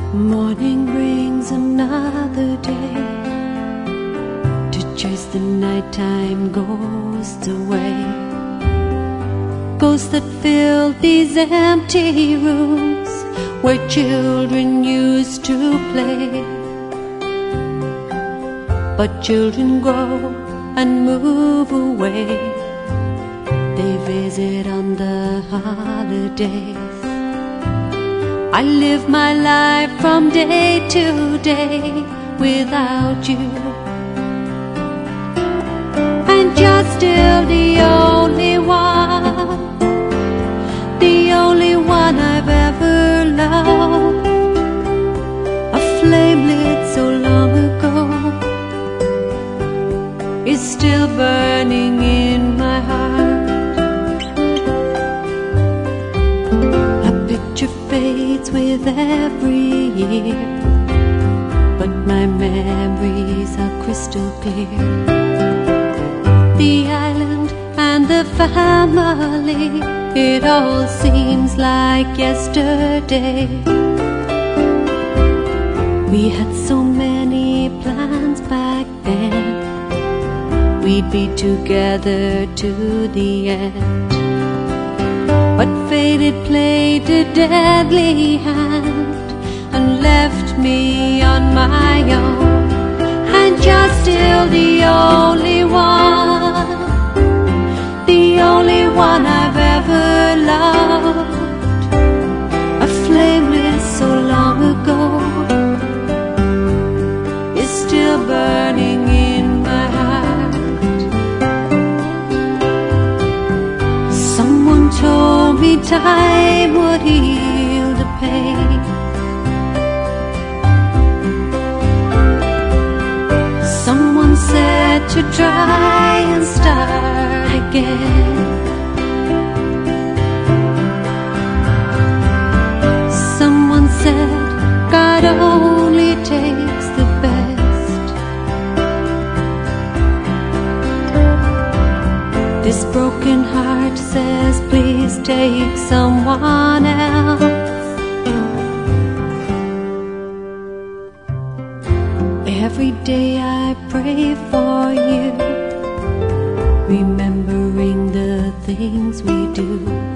Morning brings another day to chase the nighttime ghosts away. Ghosts that fill these empty rooms where children used to play. But children grow and move away. They visit on the holidays. I live my life from day to day without you, and you're still the only one I've ever loved. A flame lit so long ago is still burning in my heart. A picture fades with every year, but my memories are crystal clear. The island and the family, it all seems like yesterday. We had so many plans back then. We'd be together to the end. But fate had played a deadly hand and left me on my own. And you're still the only one I've ever loved. A flame lit so long ago is still burning in my heart. Someone told me time would heal the pain. Someone said to try and start again. Someone said God only takes the best. This broken heart says please take someone else. Every day I pray for you, remembering the things we do.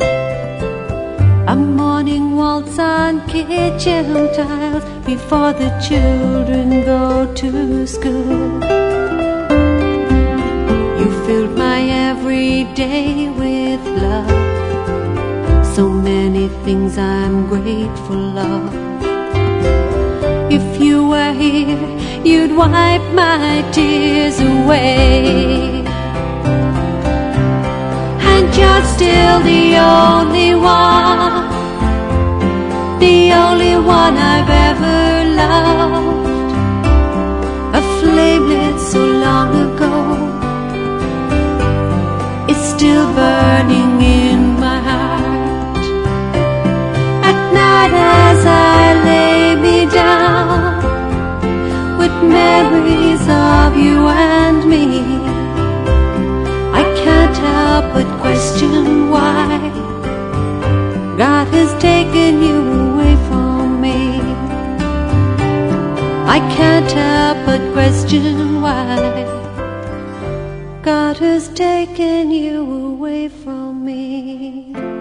A morning waltz on kitchen tiles before the children go to school. You filled my every day with love. So many things I'm grateful of. If you were here, you'd wipe my tears away. And you're still the only one I've ever loved. A flame lit so long ago is still burning in my heart. At night as I lay me down with memories of you and me, I can't help but question why God has taken you away from me. I can't help but question why God has taken you away from me.